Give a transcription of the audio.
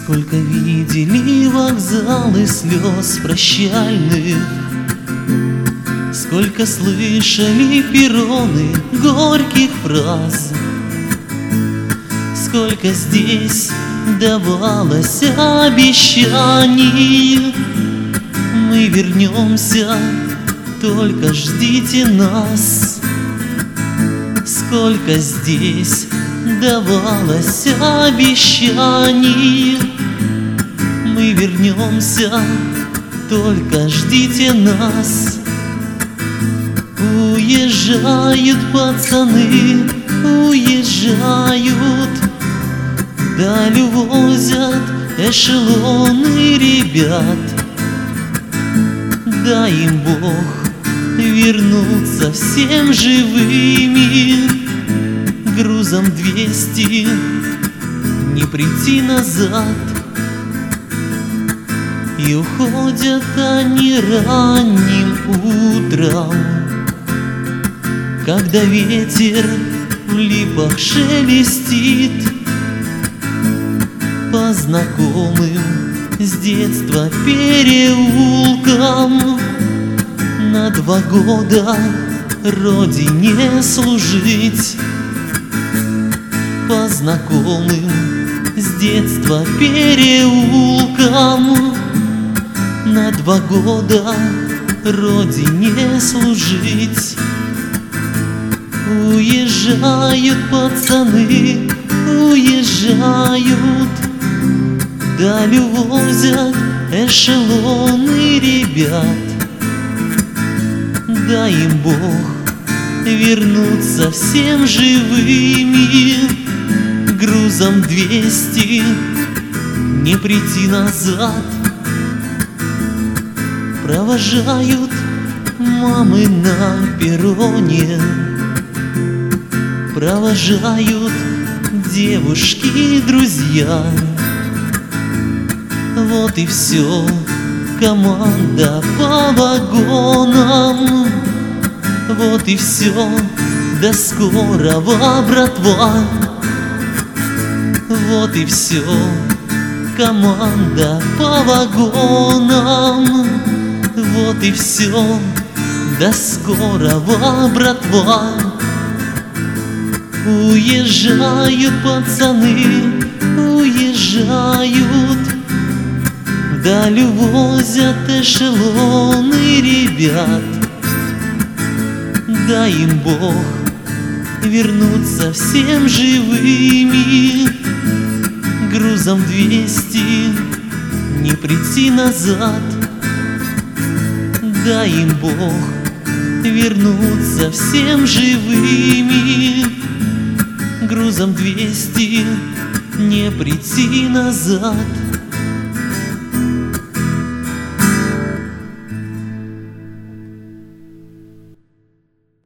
Сколько видели вокзалы слез прощальных, сколько слышали перроны горьких фраз, сколько здесь давалось обещаний. Мы вернемся, только ждите нас. Сколько здесь давалось обещаний. Мы вернемся, только ждите нас. Уезжают пацаны, уезжают, вдаль увозят эшелоны ребят. Дай им Бог вернуться всем живыми, грузом 200 не прийти назад. И уходят они ранним утром, когда ветер в липах шелестит, по знакомым с детства переулкам. На 2 года родине служить, по знакомым с детства переулкам. На 2 года родине служить. Уезжают пацаны, уезжают, вдаль увозят эшелоны ребят. Дай им Бог вернуться всем живыми, грузом 200 не прийти назад. Провожают мамы на перроне, провожают девушки и друзья. Вот и все, команда по вагонам. Вот и все, до скорого, братва. Вот и все, команда по вагонам. Вот и все, до скорого, братва. Уезжают пацаны, уезжают, вдаль увозят эшелоны ребят. Дай им Бог вернуться всем живыми, грузом 200 не прийти назад. Дай им Бог вернуться всем живыми, грузом 200 не прийти назад.